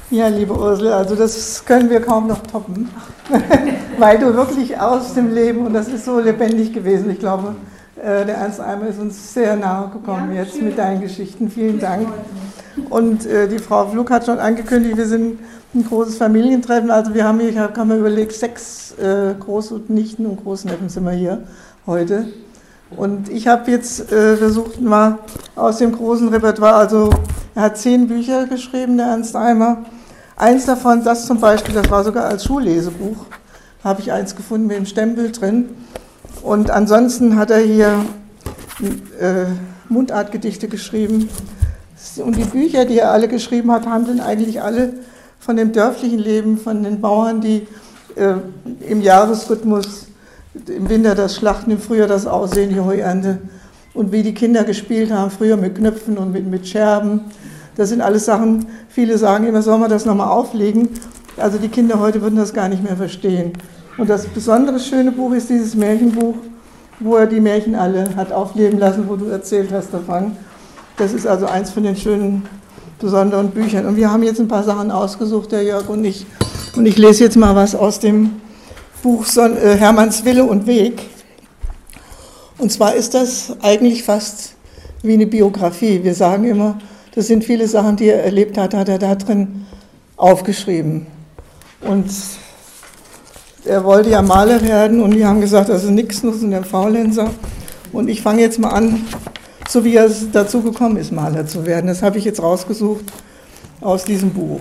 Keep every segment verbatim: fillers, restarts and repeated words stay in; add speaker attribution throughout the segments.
Speaker 1: Ja, liebe Ursel, also das können wir kaum noch toppen, weil du wirklich aus dem Leben, und das ist so lebendig gewesen, ich glaube, der Ernst Eimer ist uns sehr nahe gekommen ja, jetzt schön. Mit deinen Geschichten, vielen Dank. Und äh, die Frau Flug hat schon angekündigt, wir sind ein großes Familientreffen, also wir haben hier, ich habe mir überlegt, sechs äh, Groß- und Nichten und Großneffen sind wir hier heute. Und ich habe jetzt äh, versucht, mal aus dem großen Repertoire, also er hat zehn Bücher geschrieben, der Ernst Eimer. Eins davon, das zum Beispiel, das war sogar als Schullesebuch, habe ich eins gefunden mit dem Stempel drin. Und ansonsten hat er hier äh, Mundartgedichte geschrieben. Und die Bücher, die er alle geschrieben hat, handeln eigentlich alle von dem dörflichen Leben, von den Bauern, die äh, im Jahresrhythmus, im Winter das Schlachten, im Frühjahr das Aussehen, die Heuernte und wie die Kinder gespielt haben, früher mit Knöpfen und mit, mit Scherben. Das sind alles Sachen, viele sagen immer, soll man das nochmal auflegen? Also die Kinder heute würden das gar nicht mehr verstehen. Und das besondere schöne Buch ist dieses Märchenbuch, wo er die Märchen alle hat aufleben lassen, wo du erzählt hast davon. Das ist also eins von den schönen, besonderen Büchern. Und wir haben jetzt ein paar Sachen ausgesucht, der Jörg und ich. Und ich lese jetzt mal was aus dem Buch Son- äh, Hermanns Wille und Weg. Und zwar ist das eigentlich fast wie eine Biografie. Wir sagen immer, das sind viele Sachen, die er erlebt hat, hat er da drin aufgeschrieben. Und er wollte ja Maler werden und wir haben gesagt, das ist nichts, nur ein Faulenzer. Und ich fange jetzt mal an, so wie er dazu gekommen ist, Maler zu werden. Das habe ich jetzt rausgesucht aus diesem Buch.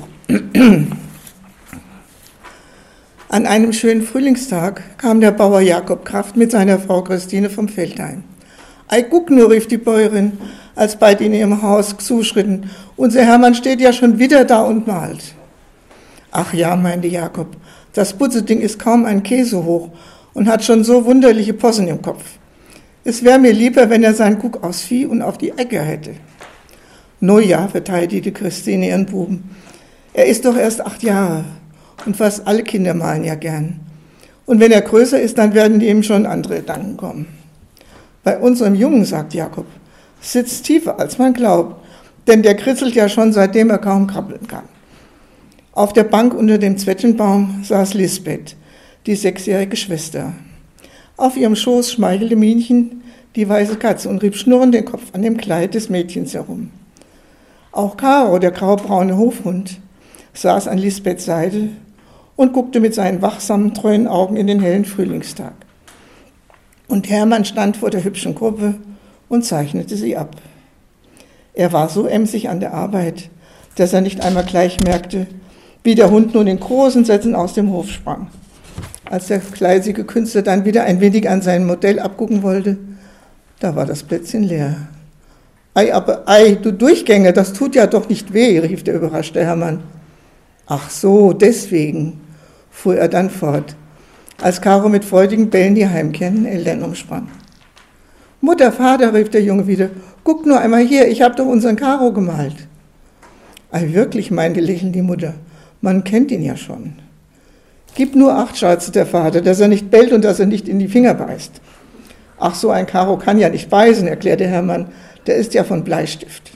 Speaker 1: An einem schönen Frühlingstag kam der Bauer Jakob Kraft mit seiner Frau Christine vom Feld heim. »Ei, guck nur«, rief die Bäuerin, als beide in ihrem Haus zuschritten. »Unser Hermann steht ja schon wieder da und malt.« »Ach ja«, meinte Jakob, »das Butzeding ist kaum ein Käse hoch und hat schon so wunderliche Possen im Kopf. Es wäre mir lieber, wenn er seinen Guck aufs Vieh und auf die Äcker hätte.« »No ja«, verteidigte Christine ihren Buben, »er ist doch erst acht Jahre und fast alle Kinder malen ja gern. Und wenn er größer ist, dann werden ihm schon andere Gedanken kommen.« »Bei unserem Jungen«, sagt Jakob, »sitzt tiefer, als man glaubt, denn der kritzelt ja schon, seitdem er kaum krabbeln kann.« Auf der Bank unter dem Zwetschgenbaum saß Lisbeth, die sechsjährige Schwester. Auf ihrem Schoß schmeichelte Minchen, die weiße Katze, und rieb schnurrend den Kopf an dem Kleid des Mädchens herum. Auch Caro, der graubraune Hofhund, saß an Lisbeths Seite und guckte mit seinen wachsamen, treuen Augen in den hellen Frühlingstag. Und Hermann stand vor der hübschen Gruppe und zeichnete sie ab. Er war so emsig an der Arbeit, dass er nicht einmal gleich merkte, wie der Hund nun in großen Sätzen aus dem Hof sprang. Als der fleißige Künstler dann wieder ein wenig an sein Modell abgucken wollte, da war das Plätzchen leer. »Ei, aber ei, du Durchgänger, das tut ja doch nicht weh«, rief der überraschte Hermann. »Ach so, deswegen«, fuhr er dann fort, als Caro mit freudigen Bällen die heimkehrenden Eltern umsprang. »Mutter, Vater«, rief der Junge wieder, »guck nur einmal hier, ich habe doch unseren Caro gemalt.« »Ei, wirklich«, meinte lächelnd die Mutter, »man kennt ihn ja schon.« »Gib nur acht«, scherzte der Vater, »dass er nicht bellt und dass er nicht in die Finger beißt.« »Ach, so ein Caro kann ja nicht beißen«, erklärte Hermann, »der ist ja von Bleistift.«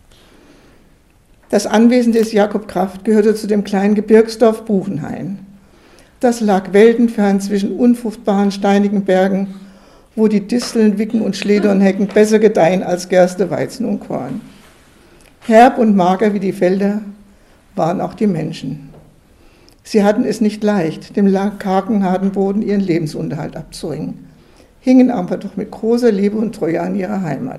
Speaker 1: Das Anwesen des Jakob Kraft gehörte zu dem kleinen Gebirgsdorf Buchenhain. Das lag weltenfern zwischen unfruchtbaren, steinigen Bergen, wo die Disteln, Wicken und Schledornhecken besser gedeihen als Gerste, Weizen und Korn. Herb und mager wie die Felder waren auch die Menschen. Sie hatten es nicht leicht, dem kargen, harten Boden ihren Lebensunterhalt abzuringen, hingen aber doch mit großer Liebe und Treue an ihrer Heimat.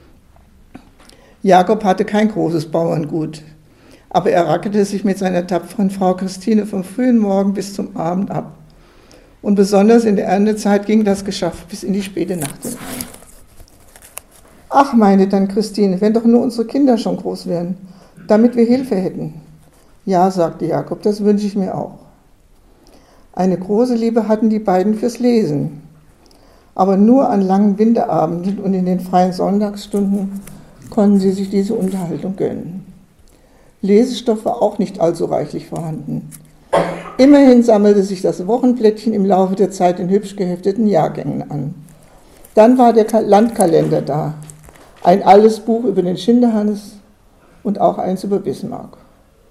Speaker 1: Jakob hatte kein großes Bauerngut, aber er rackerte sich mit seiner tapferen Frau Christine vom frühen Morgen bis zum Abend ab. Und besonders in der Erntezeit ging das Geschaff bis in die späte Nacht hinein. »Ach«, meinte dann Christine, »wenn doch nur unsere Kinder schon groß wären, damit wir Hilfe hätten.« »Ja«, sagte Jakob, »das wünsche ich mir auch.« Eine große Liebe hatten die beiden fürs Lesen, aber nur an langen Winterabenden und in den freien Sonntagsstunden konnten sie sich diese Unterhaltung gönnen. Lesestoff war auch nicht allzu reichlich vorhanden. Immerhin sammelte sich das Wochenblättchen im Laufe der Zeit in hübsch gehefteten Jahrgängen an. Dann war der Landkalender da, ein altes Buch über den Schinderhannes und auch eins über Bismarck.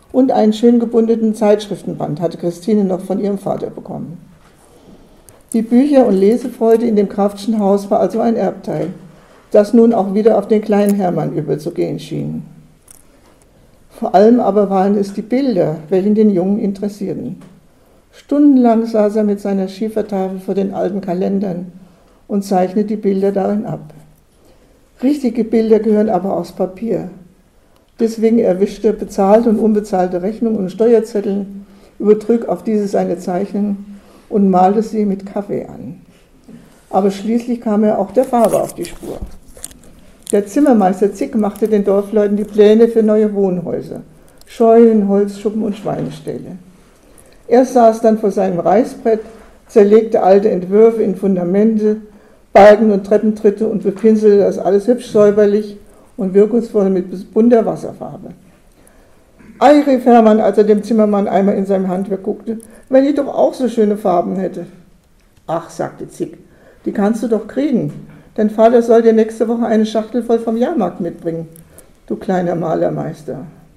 Speaker 1: und einen schön gebundenen Zeitschriftenband hatte Christine noch von ihrem Vater bekommen. Die Bücher- und Lesefreude in dem Kraftschen Haus war also ein Erbteil, das nun auch wieder auf den kleinen Hermann überzugehen schien. Vor allem aber waren es die Bilder, welche den Jungen interessierten. Stundenlang saß er mit seiner Schiefertafel vor den alten Kalendern und zeichnete die Bilder darin ab. Richtige Bilder gehören aber aus Papier. Deswegen erwischte er bezahlte und unbezahlte Rechnungen und Steuerzettel, übertrug auf diese seine Zeichnungen und malte sie mit Kaffee an. Aber schließlich kam er auch der Farbe auf die Spur. Der Zimmermeister Zick machte den Dorfleuten die Pläne für neue Wohnhäuser, Scheunen, Holzschuppen und Schweineställe. Er saß dann vor seinem Reißbrett, zerlegte alte Entwürfe in Fundamente, Balken und Treppentritte und bepinselte das alles hübsch säuberlich und wirkungsvoll mit bunter Wasserfarbe. Ei, rief Hermann, als er dem Zimmermann einmal in seinem Handwerk guckte, wenn ich doch auch so schöne Farben hätte. Ach, sagte Zick, die kannst du doch kriegen. Dein Vater soll dir nächste Woche eine Schachtel voll vom Jahrmarkt mitbringen, du kleiner Malermeister.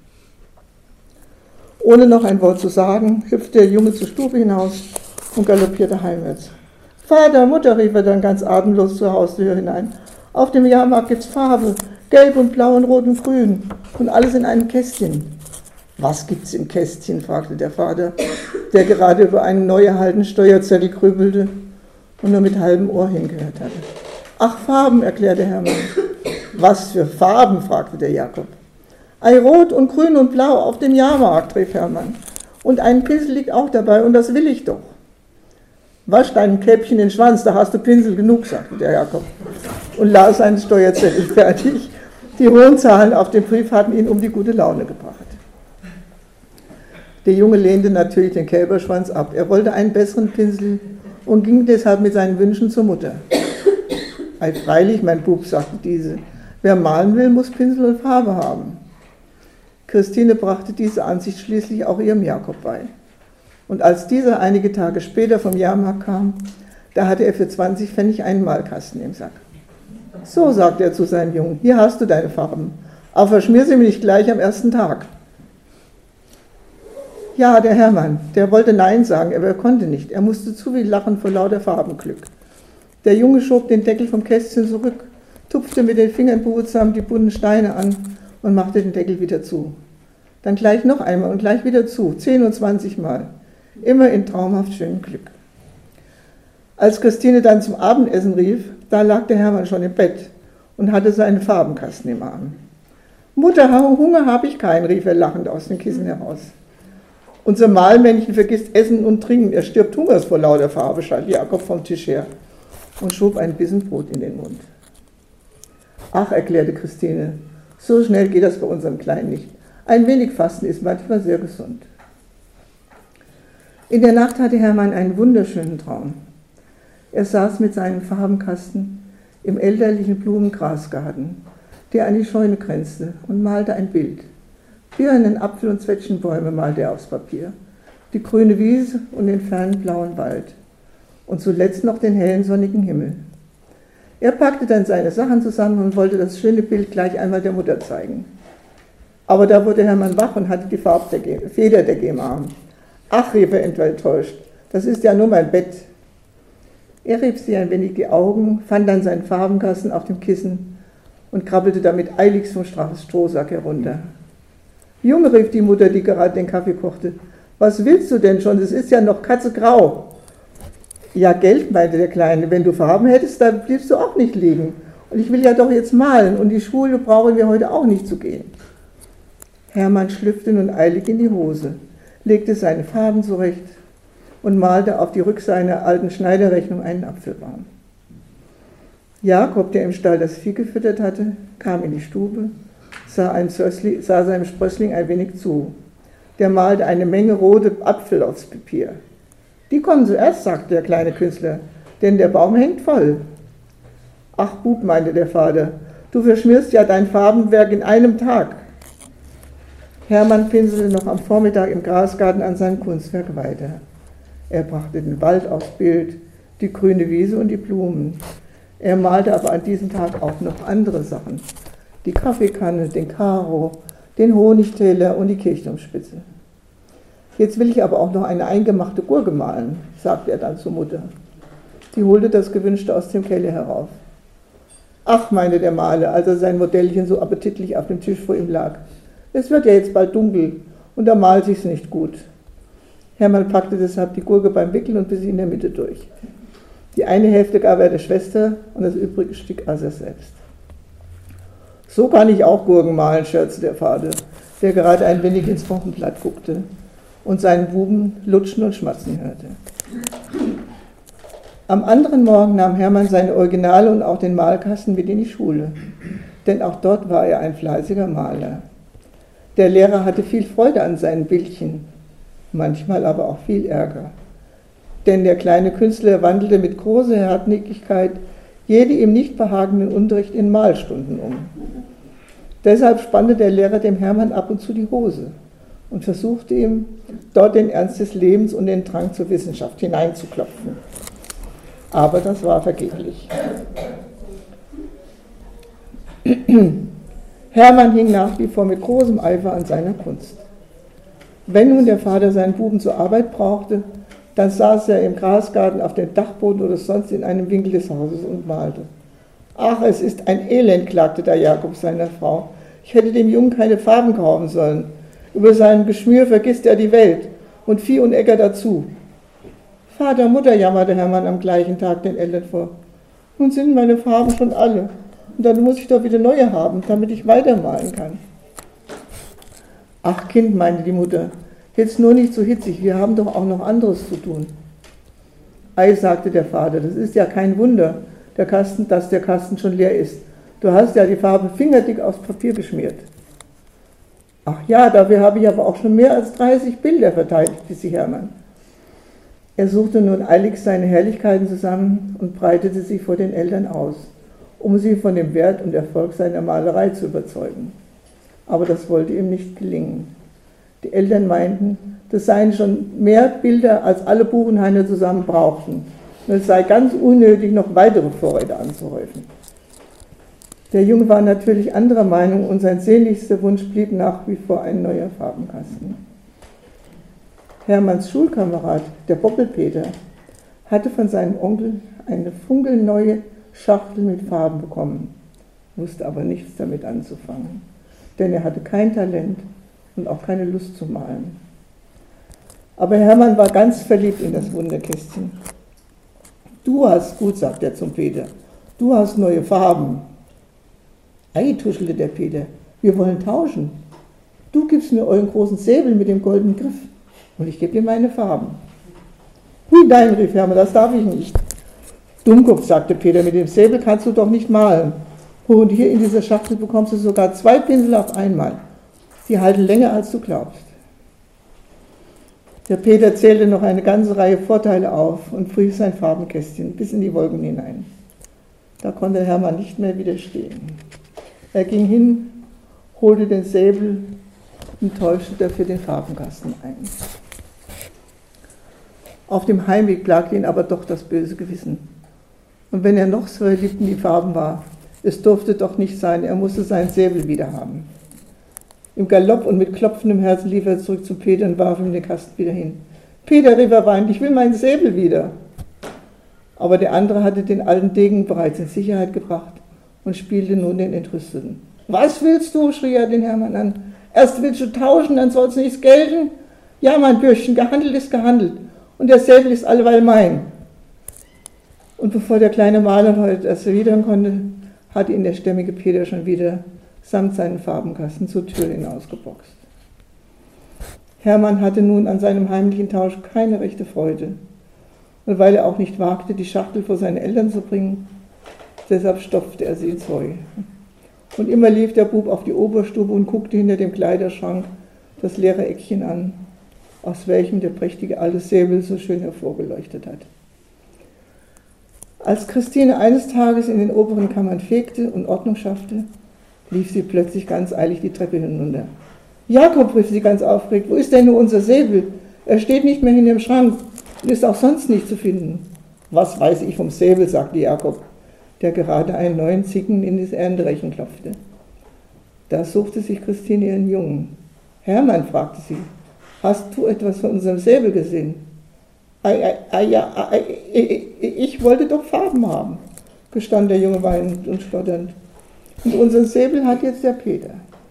Speaker 1: Ohne noch ein Wort zu sagen, hüpfte der Junge zur Stube hinaus und galoppierte heimwärts. Vater, Mutter, rief er dann ganz atemlos zur Haustür hinein. Auf dem Jahrmarkt gibt's Farbe, gelb und blau und rot und grün und alles in einem Kästchen. Was gibt's im Kästchen? Fragte der Vater, der gerade über einen neu erhaltenen Steuerzettel grübelte und nur mit halbem Ohr hingehört hatte. Ach, Farben, erklärte Hermann. Was für Farben? Fragte der Jakob. Ei, rot und grün und blau auf dem Jahrmarkt, rief Hermann. Und ein Pinsel liegt auch dabei und das will ich doch. Wasch deinem Käppchen den Schwanz, da hast du Pinsel genug, sagte der Jakob und las seinen Steuerzettel fertig. Die hohen Zahlen auf dem Brief hatten ihn um die gute Laune gebracht. Der Junge lehnte natürlich den Kälberschwanz ab. Er wollte einen besseren Pinsel und ging deshalb mit seinen Wünschen zur Mutter. Ei, freilich, mein Bub, sagte diese, wer malen will, muss Pinsel und Farbe haben. Christine brachte diese Ansicht schließlich auch ihrem Jakob bei. Und als dieser einige Tage später vom Jahrmarkt kam, da hatte er für zwanzig Pfennig einen Malkasten im Sack. So, sagte er zu seinem Jungen, hier hast du deine Farben, aber verschmier sie mir nicht gleich am ersten Tag. Ja, der Hermann, der wollte Nein sagen, aber er konnte nicht. Er musste zu viel lachen vor lauter Farbenglück. Der Junge schob den Deckel vom Kästchen zurück, tupfte mit den Fingern behutsam die bunten Steine an und machte den Deckel wieder zu. Dann gleich noch einmal und gleich wieder zu, zehn und zwanzig Mal. Immer in traumhaft schönem Glück. Als Christine dann zum Abendessen rief, da lag der Hermann schon im Bett und hatte seinen Farbenkasten im Arm. Mutter, Hunger habe ich keinen, rief er lachend aus dem Kissen heraus. Unser Malmännchen vergisst Essen und Trinken, er stirbt hungers vor lauter Farbe, schalt Jakob vom Tisch her und schob ein Bissen Brot in den Mund. Ach, erklärte Christine, so schnell geht das bei unserem Kleinen nicht. Ein wenig Fasten ist manchmal sehr gesund. In der Nacht hatte Hermann einen wunderschönen Traum. Er saß mit seinem Farbenkasten im elterlichen Blumengrasgarten, der an die Scheune grenzte, und malte ein Bild. Birnen, Apfel- und Zwetschgenbäume malte er aufs Papier, die grüne Wiese und den fernen blauen Wald und zuletzt noch den hellen sonnigen Himmel. Er packte dann seine Sachen zusammen und wollte das schöne Bild gleich einmal der Mutter zeigen. Aber da wurde Hermann wach und hatte die Federdecke im Arm. Ach, rief er enttäuscht, das ist ja nur mein Bett. Er rieb sich ein wenig die Augen, fand dann seinen Farbenkasten auf dem Kissen und krabbelte damit eiligst vom Strohsack herunter. Junge, rief die Mutter, die gerade den Kaffee kochte, was willst du denn schon, es ist ja noch katzegrau. Ja, Geld, meinte der Kleine, wenn du Farben hättest, dann bliebst du auch nicht liegen. Und ich will ja doch jetzt malen und die Schule brauchen wir heute auch nicht zu gehen. Hermann schlüpfte nun eilig in die Hose, legte seine Farben zurecht und malte auf die Rückseite einer alten Schneiderrechnung einen Apfelbaum. Jakob, der im Stall das Vieh gefüttert hatte, kam in die Stube, sah, einem Sössli, sah seinem Sprössling ein wenig zu. Der malte eine Menge rote Apfel aufs Papier. Die kommen zuerst, sagte der kleine Künstler, denn der Baum hängt voll. Ach Bub, meinte der Vater, du verschmierst ja dein Farbenwerk in einem Tag. Hermann pinselte noch am Vormittag im Grasgarten an seinem Kunstwerk weiter. Er brachte den Wald aufs Bild, die grüne Wiese und die Blumen. Er malte aber an diesem Tag auch noch andere Sachen. Die Kaffeekanne, den Karo, den Honigtäler und die Kirchturmspitze. Jetzt will ich aber auch noch eine eingemachte Gurke malen, sagte er dann zur Mutter. Die holte das Gewünschte aus dem Keller herauf. Ach, meinte der Maler, als er sein Modellchen so appetitlich auf dem Tisch vor ihm lag. Es wird ja jetzt bald dunkel und da malt sich's nicht gut. Hermann packte deshalb die Gurke beim Wickeln und biss sie in der Mitte durch. Die eine Hälfte gab er der Schwester und das übrige Stück aß er selbst. So kann ich auch Gurken malen, scherzte der Vater, der gerade ein wenig ins Wochenblatt guckte und seinen Buben lutschen und schmatzen hörte. Am anderen Morgen nahm Hermann seine Originale und auch den Malkasten mit in die Schule, denn auch dort war er ein fleißiger Maler. Der Lehrer hatte viel Freude an seinen Bildchen, manchmal aber auch viel Ärger. Denn der kleine Künstler wandelte mit großer Hartnäckigkeit jede ihm nicht behagenden Unterricht in Malstunden um. Deshalb spannte der Lehrer dem Hermann ab und zu die Hose und versuchte ihm, dort den Ernst des Lebens und den Drang zur Wissenschaft hineinzuklopfen. Aber das war vergeblich. Hermann hing nach wie vor mit großem Eifer an seiner Kunst. Wenn nun der Vater seinen Buben zur Arbeit brauchte, dann saß er im Grasgarten auf dem Dachboden oder sonst in einem Winkel des Hauses und malte. Ach, es ist ein Elend, klagte der Jakob seiner Frau. Ich hätte dem Jungen keine Farben kaufen sollen. Über seinem Geschmür vergisst er die Welt und Vieh und Äcker dazu. Vater, Mutter, jammerte Hermann am gleichen Tag den Eltern vor. Nun sind meine Farben schon alle und dann muss ich doch wieder neue haben, damit ich weitermalen kann. Ach Kind, meinte die Mutter, jetzt nur nicht so hitzig, wir haben doch auch noch anderes zu tun. Ei, sagte der Vater, das ist ja kein Wunder, der Kasten, dass der Kasten schon leer ist. Du hast ja die Farbe fingerdick aufs Papier geschmiert. Ach ja, dafür habe ich aber auch schon mehr als dreißig Bilder, verteidigte sich Hermann. Er suchte nun eilig seine Herrlichkeiten zusammen und breitete sie vor den Eltern aus, um sie von dem Wert und Erfolg seiner Malerei zu überzeugen. Aber das wollte ihm nicht gelingen. Die Eltern meinten, das seien schon mehr Bilder, als alle Buchenhainer zusammen brauchten. Und es sei ganz unnötig, noch weitere Vorräte anzuhäufen. Der Junge war natürlich anderer Meinung und sein sehnlichster Wunsch blieb nach wie vor ein neuer Farbenkasten. Hermanns Schulkamerad, der Boppelpeter, hatte von seinem Onkel eine funkelneue Schachtel mit Farben bekommen, wusste aber nichts damit anzufangen, denn er hatte kein Talent und auch keine Lust zu malen. Aber Hermann war ganz verliebt in das Wunderkästchen. Du hast, gut, sagt er zum Peter, du hast neue Farben. Ei, tuschelte der Peter, wir wollen tauschen. Du gibst mir euren großen Säbel mit dem goldenen Griff und ich gebe dir meine Farben. Hui, nein, rief Hermann, das darf ich nicht. Dummkopf, sagte Peter, mit dem Säbel kannst du doch nicht malen. Und hier in dieser Schachtel bekommst du sogar zwei Pinsel auf einmal. Die halten länger, als du glaubst. Der Peter zählte noch eine ganze Reihe Vorteile auf und prüfte sein Farbenkästchen bis in die Wolken hinein. Da konnte Hermann nicht mehr widerstehen. Er ging hin, holte den Säbel und täuschte dafür den Farbenkasten ein. Auf dem Heimweg plagte ihn aber doch das böse Gewissen. Und wenn er noch so verliebt in die Farben war, es durfte doch nicht sein, er musste seinen Säbel wieder haben. Im Galopp und mit klopfendem Herzen lief er zurück zu Peter und warf ihm den Kasten wieder hin. Peter, rief er weinend, ich will meinen Säbel wieder. Aber der andere hatte den alten Degen bereits in Sicherheit gebracht und spielte nun den Entrüsteten. Was willst du? Schrie er den Hermann an. Erst willst du tauschen, dann soll's nichts gelten? Ja, mein Bürschchen, gehandelt ist gehandelt und der Säbel ist alleweil mein. Und bevor der kleine Maler heute erst erwidern konnte, hatte ihn der stämmige Peter schon wieder samt seinen Farbenkasten zur Tür hinausgeboxt. Hermann hatte nun an seinem heimlichen Tausch keine rechte Freude. Und weil er auch nicht wagte, die Schachtel vor seine Eltern zu bringen, deshalb stopfte er sie ins Heu. Und immer lief der Bub auf die Oberstube und guckte hinter dem Kleiderschrank das leere Eckchen an, aus welchem der prächtige alte Säbel so schön hervorgeleuchtet hat. Als Christine eines Tages in den oberen Kammern fegte und Ordnung schaffte, lief sie plötzlich ganz eilig die Treppe hinunter. Jakob, rief sie ganz aufgeregt, wo ist denn nur unser Säbel? Er steht nicht mehr hinter dem Schrank und ist auch sonst nicht zu finden. Was weiß ich vom Säbel, sagte Jakob, der gerade einen neuen Zicken in das Ernterechen klopfte. Da suchte sich Christine ihren Jungen. Hermann, fragte sie, hast du etwas von unserem Säbel gesehen? Ei, ei, ei, ja, ei, ich wollte doch Farben haben, gestand der Junge weinend und stotternd. Und unseren Säbel hat jetzt der Peter.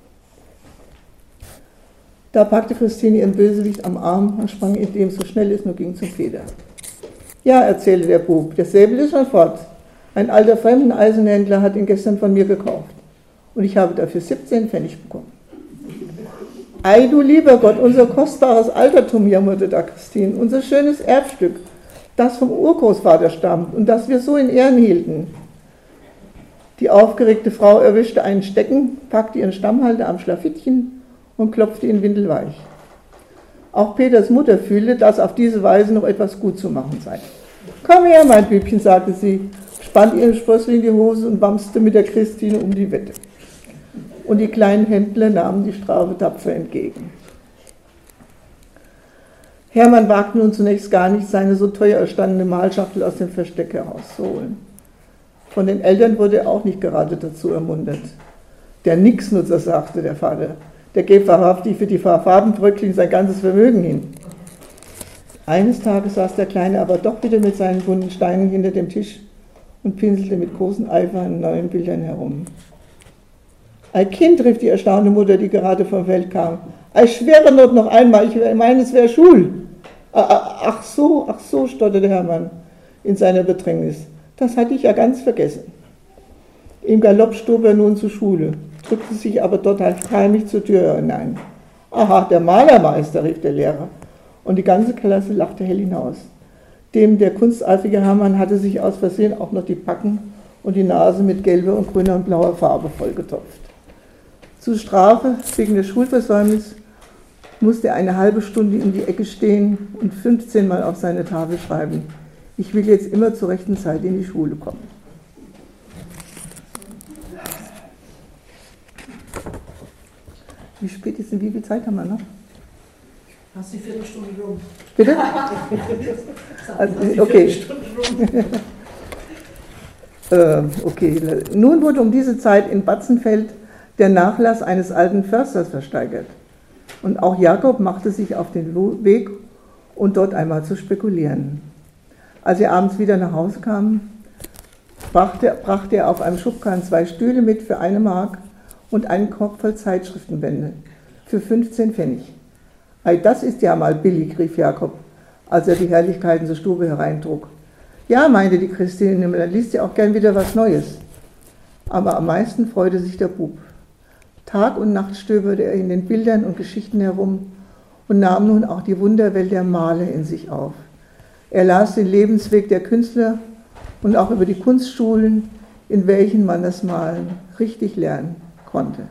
Speaker 1: Da packte Christine ihren Bösewicht am Arm und sprang, indem es so schnell es nur ging, zum Peter. Ja, erzählte der Bub, der Säbel ist schon fort. Ein alter Fremdeneisenhändler hat ihn gestern von mir gekauft. Und ich habe dafür siebzehn Pfennig bekommen. Ei, du lieber Gott, unser kostbares Altertum, jammerte da Christine, unser schönes Erbstück, das vom Urgroßvater stammt und das wir so in Ehren hielten. Die aufgeregte Frau erwischte einen Stecken, packte ihren Stammhalter am Schlafittchen und klopfte ihn windelweich. Auch Peters Mutter fühlte, dass auf diese Weise noch etwas gut zu machen sei. Komm her, mein Bübchen, sagte sie, spannt ihren Sprössling in die Hose und bamste mit der Christine um die Wette. Und die kleinen Händler nahmen die Strafe tapfer entgegen. Hermann wagte nun zunächst gar nicht, seine so teuer erstandene Malschachtel aus dem Versteck herauszuholen. Von den Eltern wurde er auch nicht gerade dazu ermuntert. Der Nixnutzer, sagte der Vater, der gäbe wahrhaftig für die Farbenbröckchen sein ganzes Vermögen hin. Eines Tages saß der Kleine aber doch wieder mit seinen bunten Steinen hinter dem Tisch und pinselte mit großem Eifer an neuen Bildern herum. Ein Kind, rief die erstaunte Mutter, die gerade vom Feld kam. Ich schwöre not noch einmal, ich meine, es wäre Schul. Ach so, ach so, stotterte Hermann in seiner Bedrängnis. Das hatte ich ja ganz vergessen. Im Galopp stob er nun zur Schule, drückte sich aber dort halt heimlich zur Tür hinein. Aha, der Malermeister, rief der Lehrer. Und die ganze Klasse lachte hell hinaus. Dem der kunsteifrige Hermann hatte sich aus Versehen auch noch die Backen und die Nase mit gelber und grüner und blauer Farbe vollgetopft. Zur Strafe wegen des Schulversäumnisses musste er eine halbe Stunde in die Ecke stehen und fünfzehn Mal auf seine Tafel schreiben: Ich will jetzt immer zur rechten Zeit in die Schule kommen. Wie spät ist denn, wie viel Zeit haben wir noch?
Speaker 2: Hast die Viertelstunde rum.
Speaker 1: Bitte? Also, okay. äh, okay. Nun wurde um diese Zeit in Batzenfeld der Nachlass eines alten Försters versteigert. Und auch Jakob machte sich auf den Weg, um dort einmal zu spekulieren. Als er abends wieder nach Hause kam, brachte, brachte er auf einem Schubkarren zwei Stühle mit für eine Mark und einen Korb voll Zeitschriftenbände für fünfzehn Pfennig. Ei, das ist ja mal billig, rief Jakob, als er die Herrlichkeiten zur Stube hereintrug. Ja, meinte die Christine, dann liest ja auch gern wieder was Neues. Aber am meisten freute sich der Bub. Tag und Nacht stöberte er in den Bildern und Geschichten herum und nahm nun auch die Wunderwelt der Maler in sich auf. Er las den Lebensweg der Künstler und auch über die Kunstschulen, in welchen man das Malen richtig lernen konnte.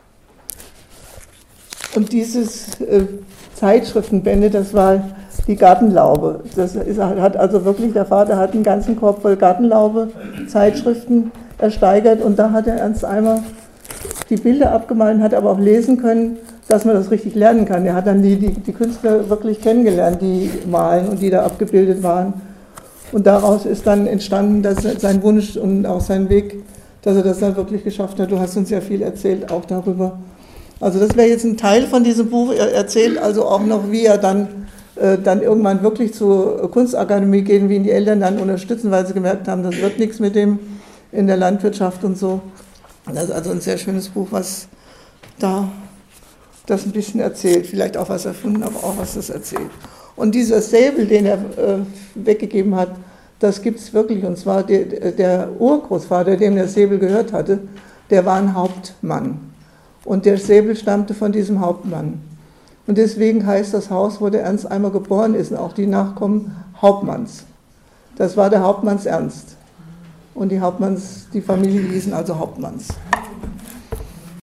Speaker 1: Und dieses äh, Zeitschriftenbände, das war die Gartenlaube. Das ist, hat also wirklich, der Vater hat einen ganzen Korb voll Gartenlaube, Zeitschriften ersteigert und da hat er Ernst Eimer die Bilder abgemalt, hat aber auch lesen können, dass man das richtig lernen kann. Er hat dann die, die, die Künstler wirklich kennengelernt, die malen und die da abgebildet waren. Und daraus ist dann entstanden, dass sein Wunsch und auch sein Weg, dass er das dann wirklich geschafft hat. Du hast uns ja viel erzählt auch darüber. Also das wäre jetzt ein Teil von diesem Buch. Er erzählt also auch noch, wie er dann, äh, dann irgendwann wirklich zur Kunstakademie gehen, wie ihn die Eltern dann unterstützen, weil sie gemerkt haben, das wird nichts mit dem in der Landwirtschaft und so. Das ist also ein sehr schönes Buch, was da das ein bisschen erzählt. Vielleicht auch was erfunden, aber auch was das erzählt. Und dieser Säbel, den er äh, weggegeben hat, das gibt es wirklich. Und zwar der, der Urgroßvater, dem der Säbel gehört hatte, der war ein Hauptmann. Und der Säbel stammte von diesem Hauptmann. Und deswegen heißt das Haus, wo der Ernst Eimer geboren ist, und auch die Nachkommen, Hauptmanns. Das war der Hauptmanns Ernst. Und die Hauptmanns, die Familie hießen also Hauptmanns.